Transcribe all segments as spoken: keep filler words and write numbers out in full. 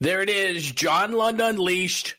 There it is. John Lund Unleashed.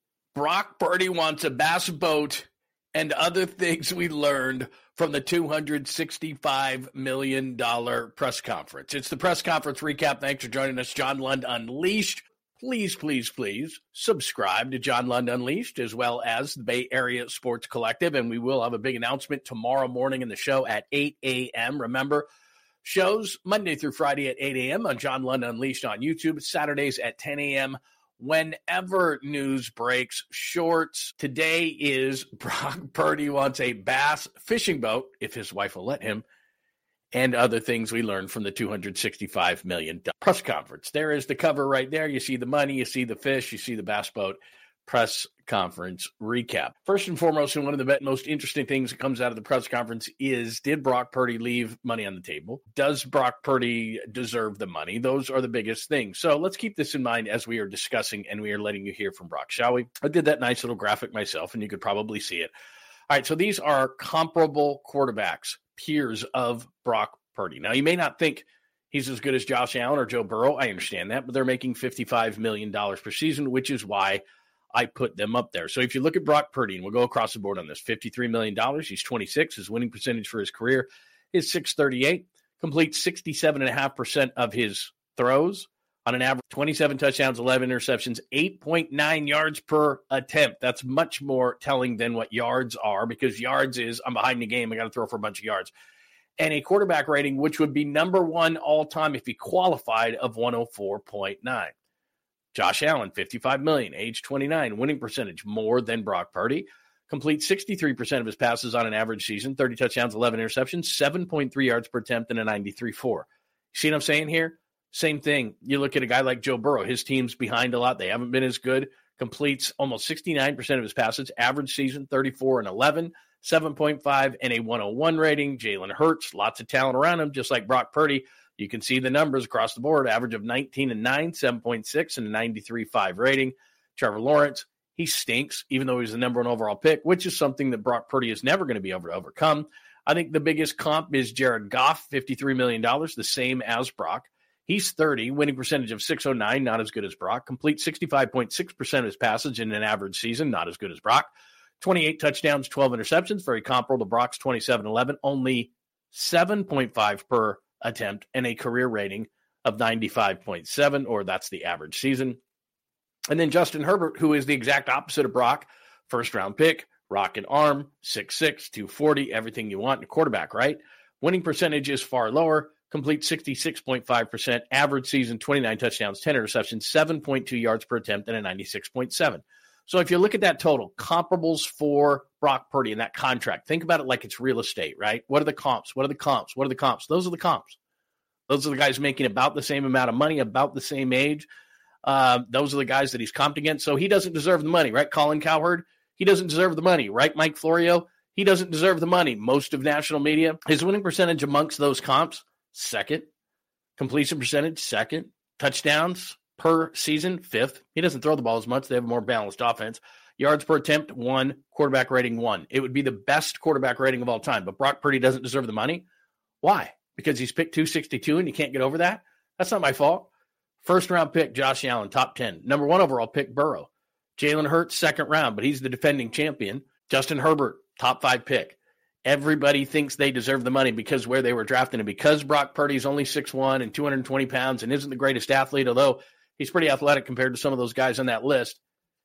Brock Purdy wants a bass boat and other things we learned from the two hundred sixty-five million dollars press conference. It's the press conference recap. Thanks for joining us. John Lund Unleashed. Please, please, please subscribe to John Lund Unleashed as well as the Bay Area Sports Collective. And we will have a big announcement tomorrow morning in the show at eight a.m. Remember, shows Monday through Friday at eight a.m. on John Lund Unleashed on YouTube, Saturdays at ten a.m. whenever news breaks. Shorts. Today is Brock Purdy wants a bass fishing boat, if his wife will let him, and other things we learned from the two hundred sixty-five million dollars press conference. There is the cover right there. You see the money, you see the fish, you see the bass boat press conference recap. First and foremost, and one of the most interesting things that comes out of the press conference is, did Brock Purdy leave money on the table? Does Brock Purdy deserve the money? Those are the biggest things. So let's keep this in mind as we are discussing and we are letting you hear from Brock, shall we? I did that nice little graphic myself, and you could probably see it. All right, so these are comparable quarterbacks, peers of Brock Purdy. Now, you may not think he's as good as Josh Allen or Joe Burrow. I understand that, but they're making fifty-five million dollars per season, which is why I put them up there. So if you look at Brock Purdy, and we'll go across the board on this, fifty-three million dollars. He's twenty-six. His winning percentage for his career is six thirty-eight. Completes sixty-seven point five percent of his throws on an average, twenty-seven touchdowns, eleven interceptions, eight point nine yards per attempt. That's much more telling than what yards are, because yards is, I'm behind the game, I got to throw for a bunch of yards. And a quarterback rating, which would be number one all-time if he qualified, of one oh four point nine. Josh Allen, fifty-five million dollars, age twenty-nine, winning percentage more than Brock Purdy. Completes sixty-three percent of his passes on an average season, thirty touchdowns, eleven interceptions, seven point three yards per attempt, and a ninety-three point four. See what I'm saying here? Same thing. You look at a guy like Joe Burrow. His team's behind a lot. They haven't been as good. Completes almost sixty-nine percent of his passes. Average season, thirty-four and eleven, seven point five, and a one oh one rating. Jalen Hurts, lots of talent around him, just like Brock Purdy. You can see the numbers across the board. Average of nineteen and nine, seven point six, and a ninety-three point five rating. Trevor Lawrence, he stinks, even though he's the number one overall pick, which is something that Brock Purdy is never going to be able to overcome. I think the biggest comp is Jared Goff, fifty-three million dollars, the same as Brock. He's thirty, winning percentage of six oh nine, not as good as Brock. Complete sixty-five point six percent of his passes in an average season, not as good as Brock. twenty-eight touchdowns, twelve interceptions, very comparable to Brock's twenty-seven eleven, only seven point five per attempt, and a career rating of ninety-five point seven, or that's the average season. And then Justin Herbert, who is the exact opposite of Brock, first round pick, rocket arm, six six, two forty, everything you want in a quarterback, right? Winning percentage is far lower, complete sixty-six point five percent, average season, twenty-nine touchdowns, ten interceptions, seven point two yards per attempt, and a ninety-six point seven. So if you look at that total, comparables for Brock Purdy in that contract, think about it like it's real estate, right? What are the comps? What are the comps? What are the comps? Those are the comps. Those are the guys making about the same amount of money, about the same age. Uh, those are the guys that he's comped against. So he doesn't deserve the money, right? Colin Cowherd, he doesn't deserve the money, right? Mike Florio, he doesn't deserve the money. Most of national media, his winning percentage amongst those comps, second. Completion percentage, second. Touchdowns per season, fifth. He doesn't throw the ball as much. They have a more balanced offense. Yards per attempt, one. Quarterback rating, one. It would be the best quarterback rating of all time. But Brock Purdy doesn't deserve the money. Why? Because he's picked two sixty-two and you can't get over that? That's not my fault. First round pick, Josh Allen, top ten. Number one overall pick, Burrow. Jalen Hurts, second round, but he's the defending champion. Justin Herbert, top five pick. Everybody thinks they deserve the money because where they were drafting him. Because Brock Purdy's only six one and two hundred twenty pounds and isn't the greatest athlete, although he's pretty athletic compared to some of those guys on that list.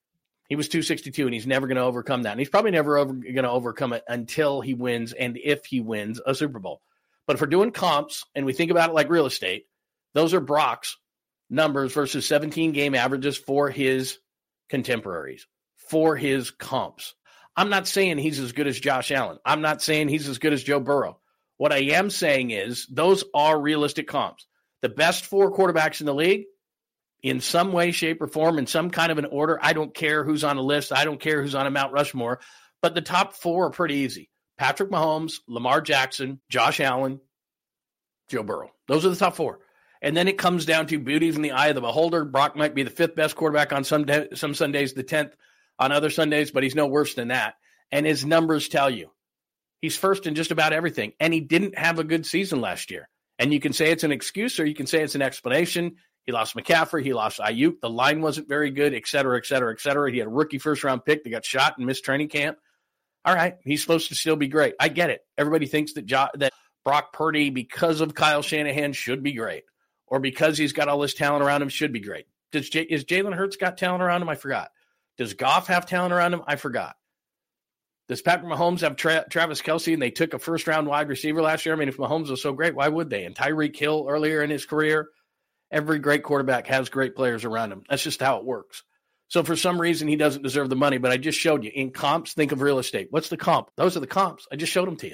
He was two sixty-two, and he's never going to overcome that. And he's probably never over, going to overcome it until he wins, and if he wins a Super Bowl. But if we're doing comps, and we think about it like real estate, those are Brock's numbers versus seventeen game averages for his contemporaries, for his comps. I'm not saying he's as good as Josh Allen. I'm not saying he's as good as Joe Burrow. What I am saying is those are realistic comps. The best four quarterbacks in the league, in some way, shape, or form, in some kind of an order. I don't care who's on a list. I don't care who's on a Mount Rushmore. But the top four are pretty easy. Patrick Mahomes, Lamar Jackson, Josh Allen, Joe Burrow. Those are the top four. And then it comes down to beauties in the eye of the beholder. Brock might be the fifth best quarterback on some day, some Sundays, the tenth on other Sundays, but he's no worse than that. And his numbers tell you. He's first in just about everything. And he didn't have a good season last year. And you can say it's an excuse or you can say it's an explanation. He lost McCaffrey. He lost Ayuk. The line wasn't very good, et cetera, et cetera, et cetera. He had a rookie first-round pick that got shot and missed training camp. All right, he's supposed to still be great. I get it. Everybody thinks that jo- that Brock Purdy, because of Kyle Shanahan, should be great, or because he's got all this talent around him, should be great. Does J- is Jalen Hurts got talent around him? I forgot. Does Goff have talent around him? I forgot. Does Patrick Mahomes have Tra- Travis Kelce, and they took a first-round wide receiver last year? I mean, if Mahomes was so great, why would they? And Tyreek Hill earlier in his career, every great quarterback has great players around him. That's just how it works. So for some reason, he doesn't deserve the money, but I just showed you. In comps, think of real estate. What's the comp? Those are the comps. I just showed them to you.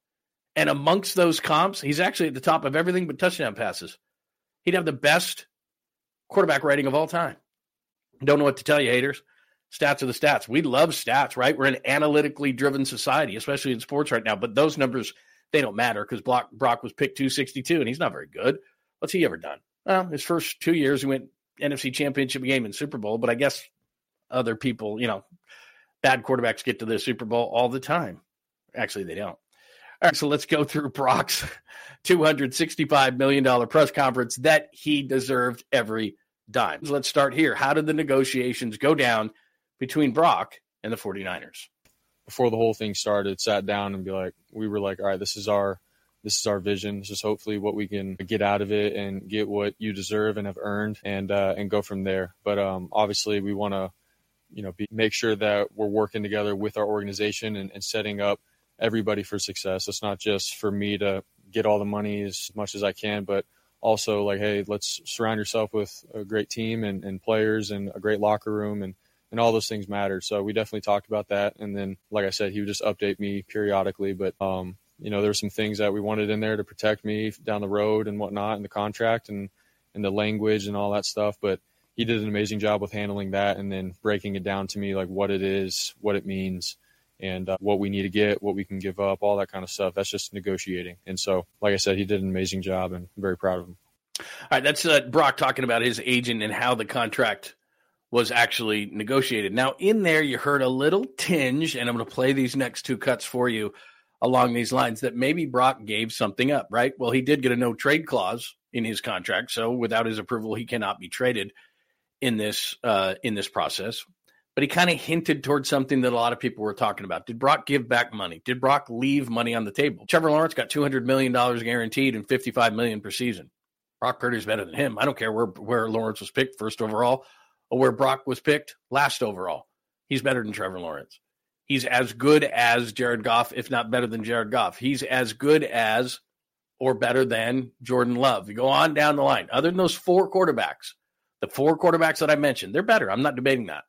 And amongst those comps, he's actually at the top of everything but touchdown passes. He'd have the best quarterback rating of all time. Don't know what to tell you, haters. Stats are the stats. We love stats, right? We're an analytically driven society, especially in sports right now. But those numbers, they don't matter because Brock, Brock was picked two sixty-two, and he's not very good. What's he ever done? Well, his first two years, he went N F C Championship game and Super Bowl. But I guess other people, you know, bad quarterbacks get to the Super Bowl all the time. Actually, they don't. All right, so let's go through Brock's two hundred sixty-five million dollars press conference that he deserved every dime. So let's start here. How did the negotiations go down between Brock and the 49ers? Before the whole thing started, sat down and be like, we were like, all right, this is our, this is our vision. This is hopefully what we can get out of it and get what you deserve and have earned, and, uh, and go from there. But, um, obviously we want to, you know, be, make sure that we're working together with our organization and, and setting up everybody for success. It's not just for me to get all the money as much as I can, but also like, hey, let's surround yourself with a great team and, and players and a great locker room, and, and all those things matter. So we definitely talked about that. And then, like I said, he would just update me periodically. But, um, you know, there were some things that we wanted in there to protect me down the road and whatnot, and the contract and, and the language and all that stuff. But he did an amazing job with handling that and then breaking it down to me, like what it is, what it means, and uh, what we need to get, what we can give up, all that kind of stuff. That's just negotiating. And so, like I said, he did an amazing job, and I'm very proud of him. All right, that's uh, Brock talking about his agent and how the contract was actually negotiated. Now, in there, you heard a little tinge, and I'm going to play these next two cuts for you along these lines, that maybe Brock gave something up, right? Well, he did get a no-trade clause in his contract, so without his approval, he cannot be traded in this uh, in this process. But he kind of hinted towards something that a lot of people were talking about. Did Brock give back money? Did Brock leave money on the table? Trevor Lawrence got two hundred million dollars guaranteed and fifty-five million dollars per season. Brock Purdy's better than him. I don't care where, where Lawrence was picked first overall or where Brock was picked last overall. He's better than Trevor Lawrence. He's as good as Jared Goff, if not better than Jared Goff. He's as good as or better than Jordan Love. You go on down the line. Other than those four quarterbacks, the four quarterbacks that I mentioned, they're better. I'm not debating that.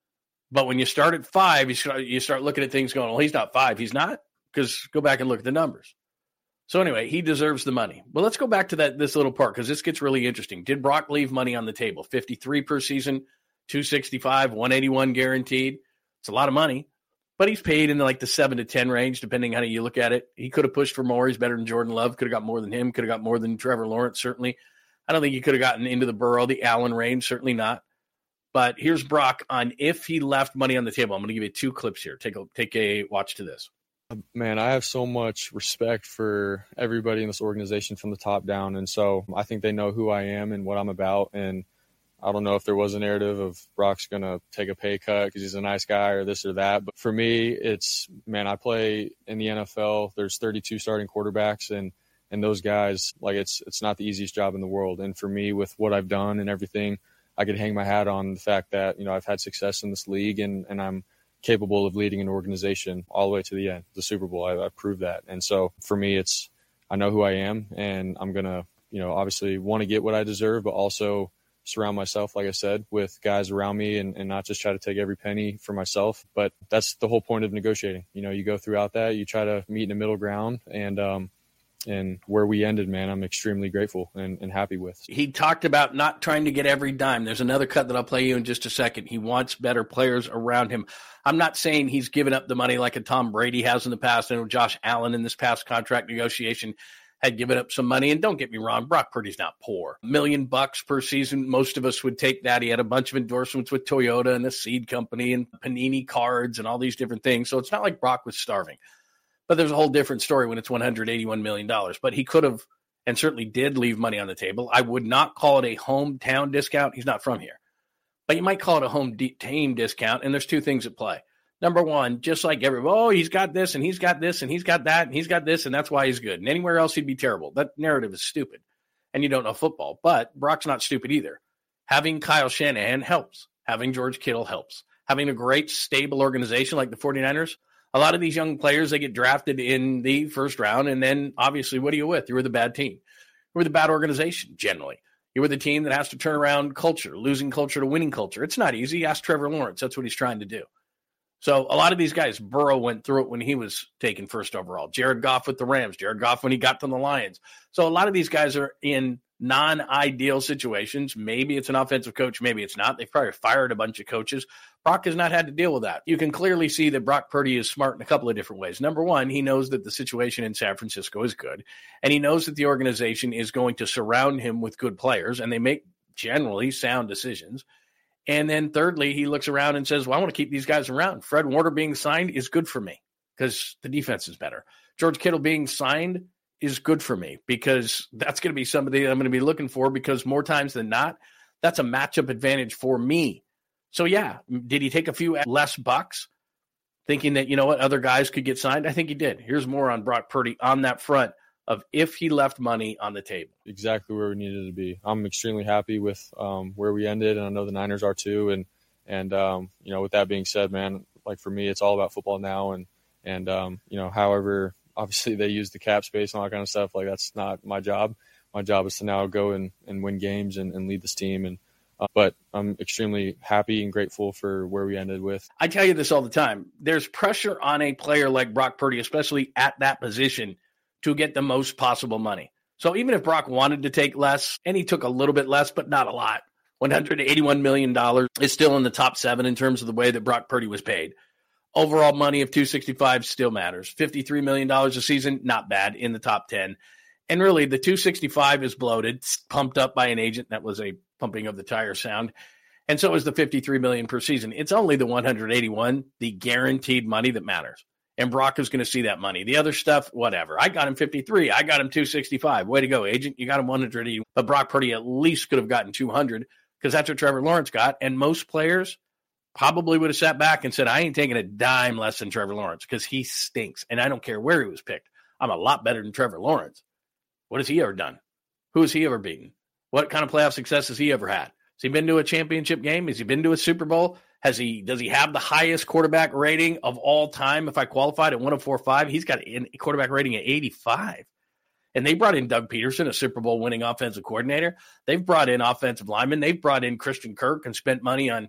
But when you start at five, you start, you start looking at things going, well, he's not five. He's not? Because go back and look at the numbers. So anyway, he deserves the money. Well, let's go back to that this little part because this gets really interesting. Did Brock leave money on the table? fifty-three per season, two sixty-five, one eighty-one guaranteed. It's a lot of money, but he's paid in the, like the seven to ten range, depending on how you look at it. He could have pushed for more. He's better than Jordan Love. Could have got more than him. Could have got more than Trevor Lawrence, certainly. I don't think he could have gotten into the Burrow, the Allen range, certainly not. But here's Brock on if he left money on the table. I'm going to give you two clips here. Take a take a watch to this. Man, I have so much respect for everybody in this organization from the top down. And so I think they know who I am and what I'm about. And I don't know if there was a narrative of Brock's going to take a pay cut because he's a nice guy or this or that. But for me, it's, man, I play in the N F L. There's thirty-two starting quarterbacks, and and those guys, like, it's it's not the easiest job in the world. And for me, with what I've done and everything, I could hang my hat on the fact that, you know, I've had success in this league, and, and I'm capable of leading an organization all the way to the end, the Super Bowl. I, I've proved that. And so for me, it's, I know who I am, and I'm going to, you know, obviously want to get what I deserve, but also surround myself, like I said, with guys around me, and, and not just try to take every penny for myself. But that's the whole point of negotiating. You know, you go throughout that, you try to meet in the middle ground, and, um, and where we ended, man, I'm extremely grateful and, and happy with. He talked about not trying to get every dime. There's another cut that I'll play you in just a second. He wants better players around him. I'm not saying he's given up the money like a Tom Brady has in the past. I know Josh Allen in this past contract negotiation had given up some money. And don't get me wrong, Brock Purdy's not poor. A million bucks per season, most of us would take that. He had a bunch of endorsements with Toyota and the Seed Company and Panini cards and all these different things. So it's not like Brock was starving. But there's a whole different story when it's one hundred eighty-one million dollars. But he could have and certainly did leave money on the table. I would not call it a hometown discount. He's not from here. But you might call it a home de- team discount, and there's two things at play. Number one, just like everyone, oh, he's got this, and he's got this, and he's got that, and he's got this, and that's why he's good. And anywhere else, he'd be terrible. That narrative is stupid, and you don't know football. But Brock's not stupid either. Having Kyle Shanahan helps. Having George Kittle helps. Having a great, stable organization like the 49ers, a lot of these young players, they get drafted in the first round, and then obviously, what are you with? You're with a bad team. You're with a bad organization, generally. You're with a team that has to turn around culture, losing culture to winning culture. It's not easy. Ask Trevor Lawrence. That's what he's trying to do. So a lot of these guys, Burrow went through it when he was taken first overall. Jared Goff with the Rams. Jared Goff when he got to the Lions. So a lot of these guys are in non-ideal situations. Maybe it's an offensive coach. Maybe it's not. They've probably fired a bunch of coaches. Brock has not had to deal with that. You can clearly see that Brock Purdy is smart in a couple of different ways. Number one, he knows that the situation in San Francisco is good, and he knows that the organization is going to surround him with good players, and they make generally sound decisions. And then thirdly, he looks around and says, well, I want to keep these guys around. Fred Warner being signed is good for me because the defense is better. George Kittle being signed is good for me because that's going to be somebody I'm going to be looking for because more times than not, that's a matchup advantage for me. So, yeah, did he take a few less bucks thinking that, you know what, other guys could get signed? I think he did. Here's more on Brock Purdy on that front of if he left money on the table. Exactly where we needed to be. I'm extremely happy with um, where we ended, and I know the Niners are too. And, and um, you know, with that being said, man, like for me, it's all about football now. And, and um, you know, however, obviously they use the cap space and all that kind of stuff. Like that's not my job. My job is to now go and, and win games and, and lead this team. And uh, but I'm extremely happy and grateful for where we ended with. I tell you this all the time. There's pressure on a player like Brock Purdy, especially at that position, to get the most possible money. So even if Brock wanted to take less, and he took a little bit less, but not a lot, one hundred eighty-one million dollars is still in the top seven in terms of the way that Brock Purdy was paid. Overall money of two hundred sixty-five still matters. fifty-three million dollars a season, not bad, in the top ten. And really, the two hundred sixty-five is bloated, pumped up by an agent. That was a pumping of the tire sound. And so is the fifty-three million dollars per season. It's only the one hundred eighty-one, the guaranteed money that matters. And Brock is going to see that money. The other stuff, whatever. I got him fifty-three. I got him two hundred sixty-five. Way to go, agent. You got him one hundred eighty. But Brock Purdy at least could have gotten two hundred because that's what Trevor Lawrence got. And most players probably would have sat back and said, I ain't taking a dime less than Trevor Lawrence because he stinks. And I don't care where he was picked. I'm a lot better than Trevor Lawrence. What has he ever done? Who has he ever beaten? What kind of playoff success has he ever had? Has he been to a championship game? Has he been to a Super Bowl? Has he? Does he have the highest quarterback rating of all time? If I qualified at one oh four point five, he's got a quarterback rating at eighty-five. And they brought in Doug Peterson, a Super Bowl winning offensive coordinator. They've brought in offensive linemen. They've brought in Christian Kirk and spent money on,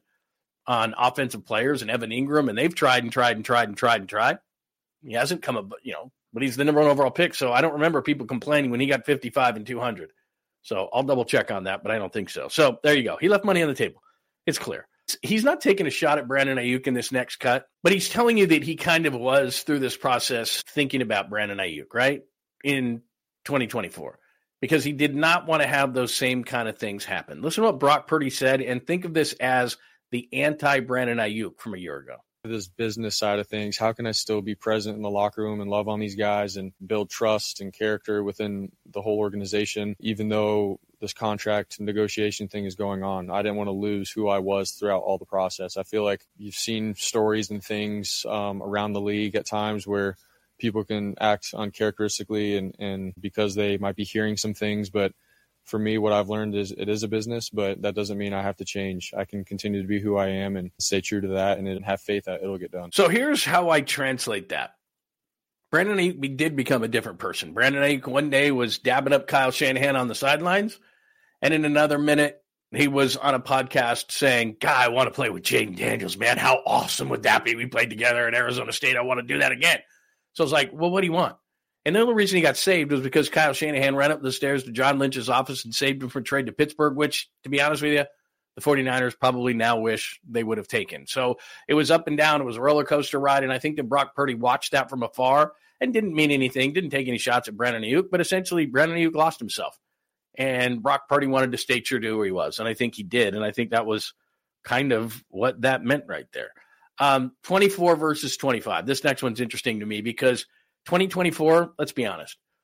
on offensive players and Evan Ingram. And they've tried and tried and tried and tried and tried. He hasn't come up, you know, but he's the number one overall pick. So I don't remember people complaining when he got fifty-five and two hundred. So I'll double check on that, but I don't think so. So there you go. He left money on the table. It's clear. He's not taking a shot at Brandon Ayuk in this next cut, but he's telling you that he kind of was through this process thinking about Brandon Ayuk, right, in twenty twenty-four, because he did not want to have those same kind of things happen. Listen to what Brock Purdy said, and think of this as the anti-Brandon Ayuk from a year ago. This business side of things, how can I still be present in the locker room and love on these guys and build trust and character within the whole organization, even though this contract negotiation thing is going on? I didn't want to lose who I was throughout all the process. I feel like you've seen stories and things um, around the league at times where people can act uncharacteristically and, and because they might be hearing some things, but for me, what I've learned is it is a business, but that doesn't mean I have to change. I can continue to be who I am and stay true to that and have faith that it'll get done. So here's how I translate that. Brandon Ayuk did become a different person. Brandon Ayuk one day was dabbing up Kyle Shanahan on the sidelines, and in another minute, he was on a podcast saying, God, I want to play with Jaden Daniels, man. How awesome would that be? We played together at Arizona State. I want to do that again. So I was like, well, what do you want? And the only reason he got saved was because Kyle Shanahan ran up the stairs to John Lynch's office and saved him from trade to Pittsburgh, which, to be honest with you, the 49ers probably now wish they would have taken. So it was up and down. It was a roller coaster ride, and I think that Brock Purdy watched that from afar and didn't mean anything, didn't take any shots at Brandon Ayuk, but essentially Brandon Ayuk lost himself. And Brock Purdy wanted to stay true to who he was, and I think he did, and I think that was kind of what that meant right there. Um, twenty-four versus twenty-five. This next one's interesting to me because twenty twenty-four, let's be honest,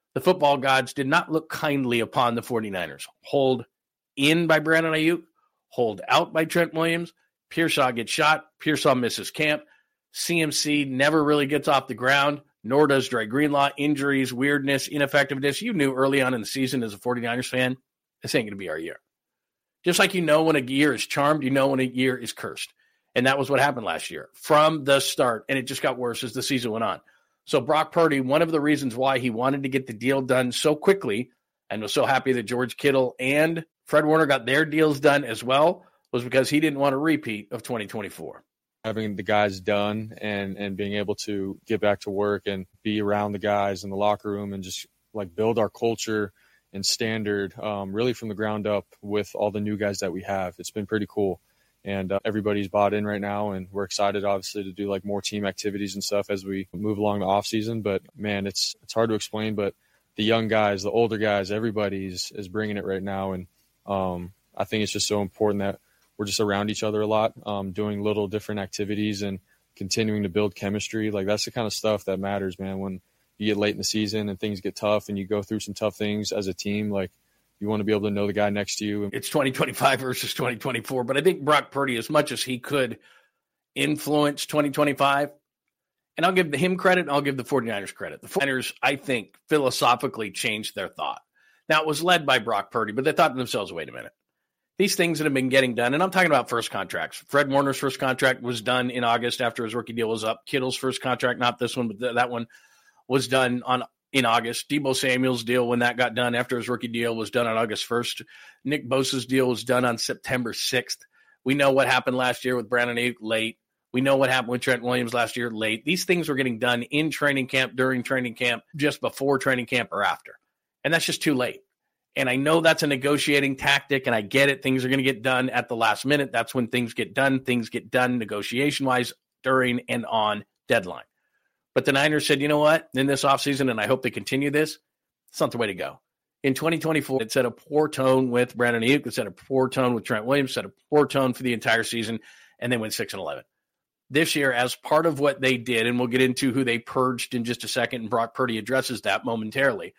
the football gods did not look kindly upon the 49ers. Hold in by Brandon Ayuk, hold out by Trent Williams. Pearsall gets shot. Pearsall misses camp. C M C never really gets off the ground, nor does Dre Greenlaw. Injuries, weirdness, ineffectiveness. You knew early on in the season as a 49ers fan, this ain't going to be our year. Just like you know when a year is charmed, you know when a year is cursed. And that was what happened last year from the start, and it just got worse as the season went on. So Brock Purdy, one of the reasons why he wanted to get the deal done so quickly and was so happy that George Kittle and Fred Warner got their deals done as well, was because he didn't want a repeat of twenty twenty-four. Having the guys done and, and being able to get back to work and be around the guys in the locker room and just like build our culture and standard um, really from the ground up with all the new guys that we have. It's been pretty cool. And uh, everybody's bought in right now, and we're excited, obviously, to do like more team activities and stuff as we move along the off season. But man, it's it's hard to explain. But the young guys, the older guys, everybody's is bringing it right now, and um, I think it's just so important that we're just around each other a lot, um, doing little different activities and continuing to build chemistry. Like that's the kind of stuff that matters, man. When you get late in the season and things get tough, and you go through some tough things as a team, like. You want to be able to know the guy next to you. It's twenty twenty-five versus twenty twenty-four, but I think Brock Purdy, as much as he could influence twenty twenty-five, and I'll give him credit, and I'll give the 49ers credit. The 49ers, I think, philosophically changed their thought. Now, it was led by Brock Purdy, but they thought to themselves, wait a minute. These things that have been getting done, and I'm talking about first contracts. Fred Warner's first contract was done in August after his rookie deal was up. Kittle's first contract, not this one, but th- that one was done on in August. Deebo Samuel's deal, when that got done after his rookie deal, was done on August first. Nick Bosa's deal was done on September sixth. We know what happened last year with Brandon Ayuk late. We know what happened with Trent Williams last year late. These things were getting done in training camp, during training camp, just before training camp or after. And that's just too late. And I know that's a negotiating tactic, and I get it. Things are going to get done at the last minute. That's when things get done. Things get done negotiation-wise during and on deadline. But the Niners said, you know what, in this offseason, and I hope they continue this, it's not the way to go. In twenty twenty-four, it set a poor tone with Brandon Ayuk. It set a poor tone with Trent Williams, set a poor tone for the entire season, and they went six and eleven. This year, as part of what they did, and we'll get into who they purged in just a second, and Brock Purdy addresses that momentarily,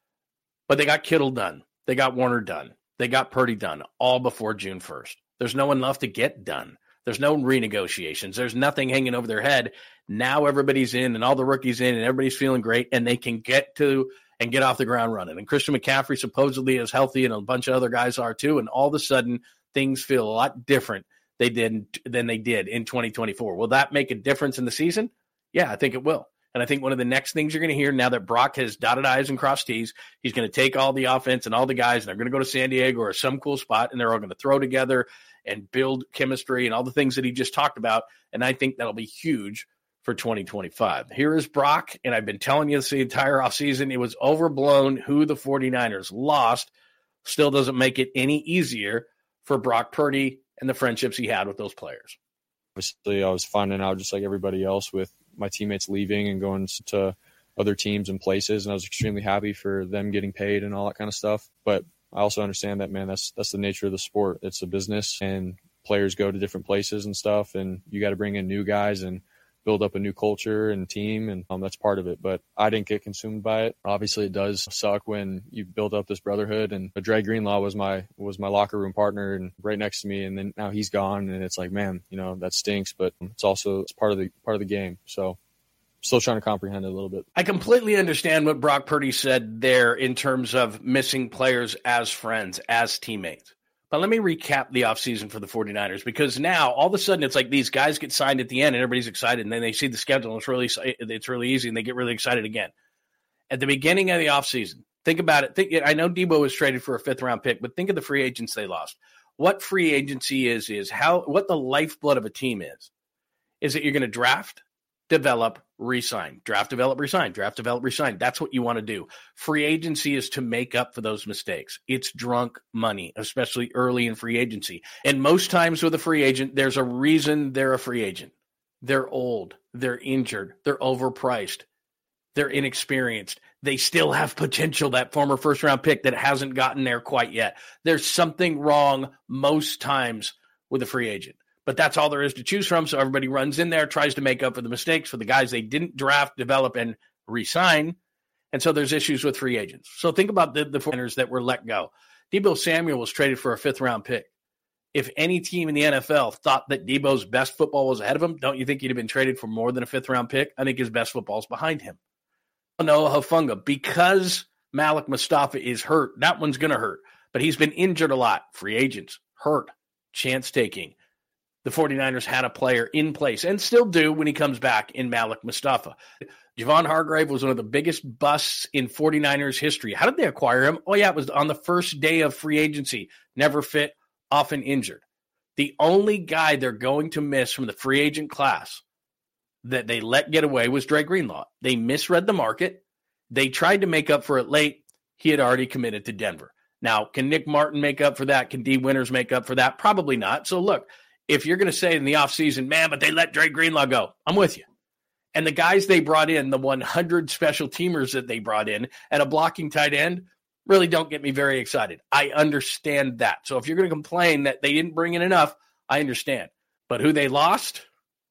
but they got Kittle done. They got Warner done. They got Purdy done, all before June first. There's no one left to get done. There's no renegotiations. There's nothing hanging over their head. Now everybody's in and all the rookies in and everybody's feeling great, and they can get to and get off the ground running. And Christian McCaffrey supposedly is healthy, and a bunch of other guys are too. And all of a sudden things feel a lot different they did than they did in twenty twenty-four. Will that make a difference in the season? Yeah, I think it will. And I think one of the next things you're going to hear now that Brock has dotted I's and crossed T's, he's going to take all the offense and all the guys, and they're going to go to San Diego or some cool spot, and they're all going to throw together and build chemistry and all the things that he just talked about. And I think that'll be huge for twenty twenty-five. Here is Brock, and I've been telling you this the entire offseason. It was overblown who the 49ers lost. Still doesn't make it any easier for Brock Purdy and the friendships he had with those players. Obviously, I was finding out just like everybody else with my teammates leaving and going to other teams and places, and I was extremely happy for them getting paid and all that kind of stuff. But I also understand that, man, that's that's the nature of the sport. It's a business, and players go to different places and stuff, and you got to bring in new guys and build up a new culture and team, and um, that's part of it. But I didn't get consumed by it. Obviously, it does suck when you build up this brotherhood, and Dre Greenlaw was my was my locker room partner and right next to me, and then now he's gone, and it's like, man, you know, that stinks, but it's also it's part of the part of the game. So still trying to comprehend it a little bit. I completely understand what Brock Purdy said there in terms of missing players as friends, as teammates. But let me recap the offseason for the 49ers, because now all of a sudden it's like these guys get signed at the end and everybody's excited, and then they see the schedule and it's really it's really easy and they get really excited again. At the beginning of the offseason, think about it. Think, I know Deebo was traded for a fifth-round pick, but think of the free agents they lost. What free agency is, is how what the lifeblood of a team is. Is that you're going to draft, develop, resign, draft, develop, resign, draft, develop, resign. That's what you want to do. Free agency is to make up for those mistakes. It's drunk money, especially early in free agency. And most times with a free agent, there's a reason they're a free agent. They're old. They're injured. They're overpriced. They're inexperienced. They still have potential, that former first-round pick that hasn't gotten there quite yet. There's something wrong most times with a free agent. But that's all there is to choose from, so everybody runs in there, tries to make up for the mistakes for the guys they didn't draft, develop, and re-sign. And so there's issues with free agents. So think about the, the foreigners that were let go. Deebo Samuel was traded for a fifth-round pick. If any team in the N F L thought that Deebo's best football was ahead of him, don't you think he'd have been traded for more than a fifth-round pick? I think his best football is behind him. Noah Hufanga, because Malik Mustafa is hurt, that one's going to hurt. But he's been injured a lot. Free agents, hurt, chance-taking. The 49ers had a player in place, and still do when he comes back, in Malik Mustafa. Javon Hargrave was one of the biggest busts in 49ers history. How did they acquire him? Oh, yeah, it was on the first day of free agency. Never fit, often injured. The only guy they're going to miss from the free agent class that they let get away was Dre Greenlaw. They misread the market. They tried to make up for it late. He had already committed to Denver. Now, can Nick Martin make up for that? Can Dee Winters make up for that? Probably not. So, look, if you're going to say in the offseason, man, but they let Dre Greenlaw go, I'm with you. And the guys they brought in, the one hundred special teamers that they brought in, and a blocking tight end, really don't get me very excited. I understand that. So if you're going to complain that they didn't bring in enough, I understand. But who they lost?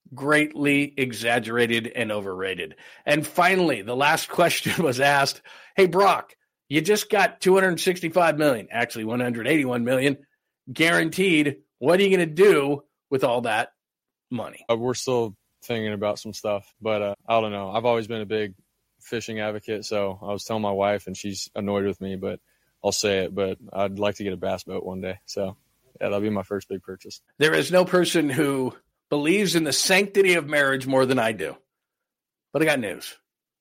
Greatly exaggerated and overrated. And finally, the last question was asked, hey, Brock, you just got two hundred sixty-five million dollars, actually one hundred eighty-one million dollars guaranteed. What are you going to do with all that money? Uh, we're still thinking about some stuff, but uh, I don't know. I've always been a big fishing advocate, so I was telling my wife, and she's annoyed with me, but I'll say it, but I'd like to get a bass boat one day. So, yeah, that'll be my first big purchase. There is no person who believes in the sanctity of marriage more than I do. But I got news.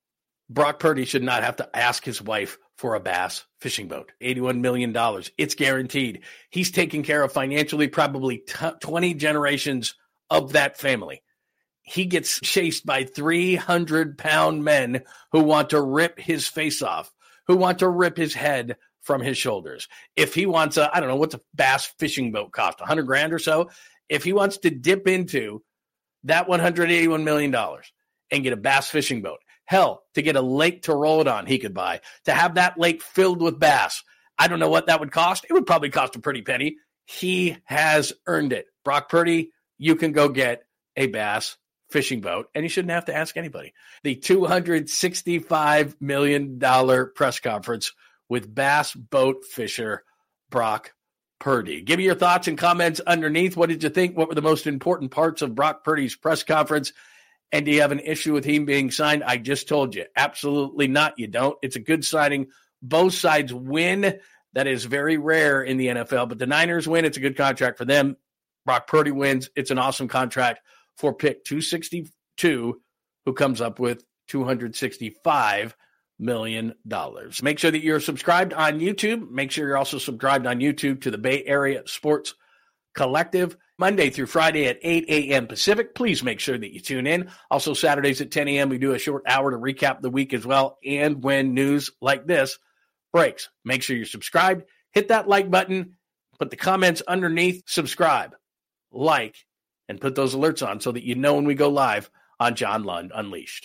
Brock Purdy should not have to ask his wife for a bass fishing boat. eighty-one million dollars. It's guaranteed. He's taking care of financially probably t- twenty generations of that family. He gets chased by three hundred pound men who want to rip his face off, who want to rip his head from his shoulders. If he wants a, I don't know, what's a bass fishing boat cost? a hundred grand or so? If he wants to dip into that one hundred eighty-one million dollars and get a bass fishing boat, hell, to get a lake to roll it on, he could buy. To have that lake filled with bass, I don't know what that would cost. It would probably cost a pretty penny. He has earned it. Brock Purdy, you can go get a bass fishing boat, and you shouldn't have to ask anybody. The two hundred sixty-five million dollars press conference with bass boat fisher Brock Purdy. Give me your thoughts and comments underneath. What did you think? What were the most important parts of Brock Purdy's press conference? And do you have an issue with him being signed? I just told you. Absolutely not. You don't. It's a good signing. Both sides win. That is very rare in the N F L. But the Niners win. It's a good contract for them. Brock Purdy wins. It's an awesome contract for pick two sixty-two, who comes up with two hundred sixty-five million dollars. Make sure that you're subscribed on YouTube. Make sure you're also subscribed on YouTube to the Bay Area Sports Collective, Monday through Friday at eight a.m. Pacific. Please make sure that you tune in. Also, Saturdays at ten a.m., we do a short hour to recap the week as well. And when news like this breaks, make sure you're subscribed. Hit that like button. Put the comments underneath. Subscribe, like, and put those alerts on so that you know when we go live on John Lund Unleashed.